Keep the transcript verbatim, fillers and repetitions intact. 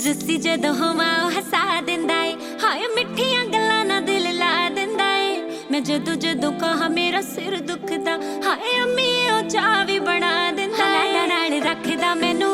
सुस्सी जदों होवां ओ हसा दिंदा ए, हाय मिठियां गल्लां ना दिल ला दिंदा ए। मैं जदों जदों कहा मेरा सिर दुखदा, हाय अम्मी ओ चाह भी बना दिंदा ए। नाल रखदा मैनू